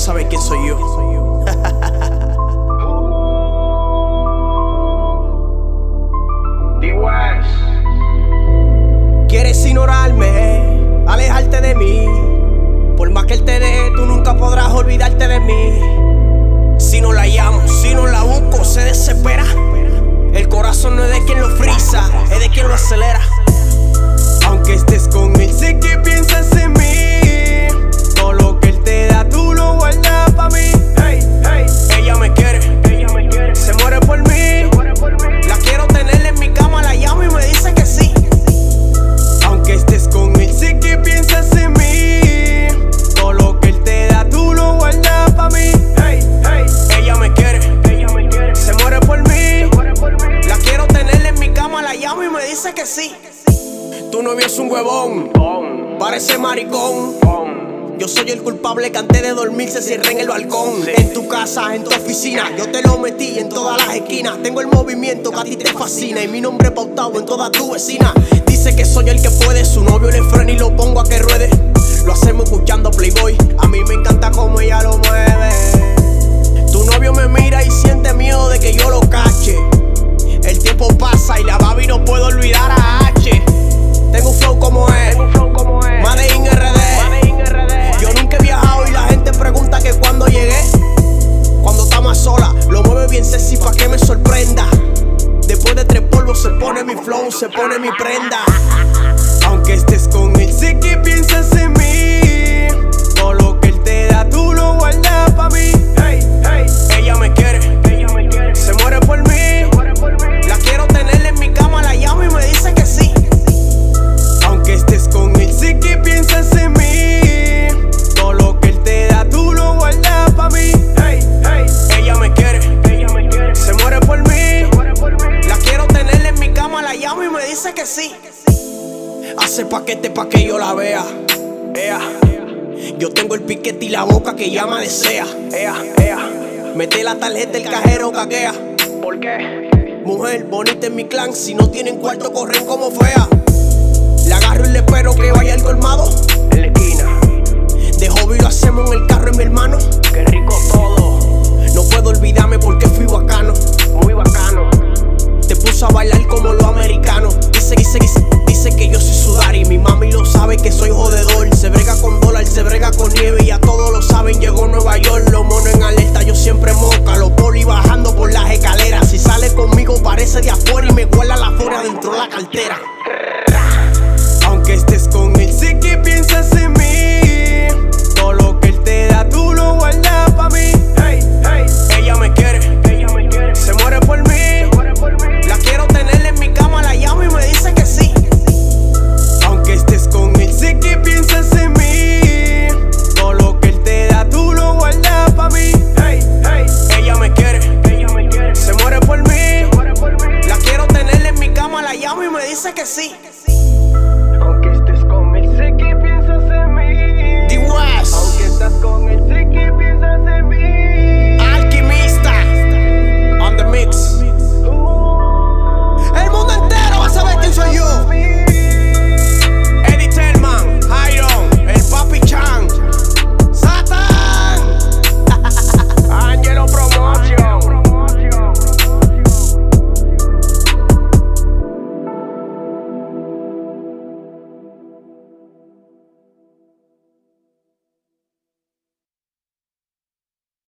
sabes quién soy yo. Quieres ignorarme, alejarte de mí. Por más que él te deje, tú nunca podrás olvidarte de mí. Si no la llamo, si no la busco, se desespera. El corazón no es de quien lo frisa, es de quien lo acelera. Aunque estés con él, sé que piensas en mí. Todo lo que él te da, tú lo guardas pa' mí. Hey, hey. Ella me quiere, se muere por mí. La quiero tener en mi cama, la llamo y me dice que sí. Aunque estés con él, sé que piensas en mí. Todo lo que él te da, tú lo guardas pa' mí. Hey, hey. Ella me quiere, se muere por mí. La quiero tener en mi cama, la llamo y me dice que sí. Tu novio es un huevón, parece maricón. Yo soy el culpable que antes de dormir se cierra en el balcón. En tu casa, en tu oficina, yo te lo metí en todas las esquinas. Tengo el movimiento que a ti te fascina y mi nombre pautado en toda tu vecina. Dice que soy el que puede, su novio le frena y lo pongo a que ruede. Lo hacemos escuchando Playboy, a mí me encanta cómo ella lo mueve. Tu novio me mira y siente miedo de que yo lo cache. El tiempo pasa y la baby no puedo olvidar a H. Tengo un flow como él, Made in RD. Yo nunca he viajado y la gente pregunta que cuando llegué. Cuando está más sola, lo mueve bien sexy pa' que me sorprenda. Después de 3 polvos se pone mi flow, se pone mi prenda. Aunque estés con él, sé que piensas en mí. Todo lo que él te da, tú lo guardas pa' mí. Hey, hey. Ella me quiere, se muere por mí. La quiero tener en mi cama, la llamo y me dice que sí. Aunque estés con él, sé que piensas en mí. Todo lo que él te da, tú lo guardas pa' mí. Hey, hey. Ella me quiere, se muere por mí. La quiero tener en mi cama, la llamo y me dice que sí. Hace paquete pa' que yo la vea. Yo tengo el piquete y la boca que ella me desea. Mete la tarjeta, el cajero caquea. ¿Por qué? Mujer bonita en mi clan, si no tienen cuarto corren como fea. La agarro y le espero que vaya al colmado. En la esquina. De hobby lo hacemos en el carro de mi hermano. Qué rico todo. No puedo olvidarme porque fui bacano. Muy bacano. Te puso a bailar como los americanos. Dice que yo soy sudari. Mi mami lo sabe que soy jodedor. Se brega con dólar, se brega con nieve. Ya todos lo saben, llegó Nueva York. Los monos en alerta, yo siempre moca. Los poli bajando por las escaleras. Si sale conmigo parece de afuera y me guarda la fuera dentro de la cartera. Aunque estés con él, sé que piensas en mí. Todo lo que él te da, tú lo guardas pa' mí. Hey, hey. Ella me quiere, se muere por mí. La quiero tener en mi cama, la llamo y me dice que sí. Aunque estés con él, sé que piensas en mí. Todo lo que él te da, tú lo guardas pa' mí. Hey, hey. Ella me quiere, se muere por mí. La quiero tener en mi cama, la llamo y me dice que sí. Aunque estés con él, sé que piensas en mí. The West. Aunque estás con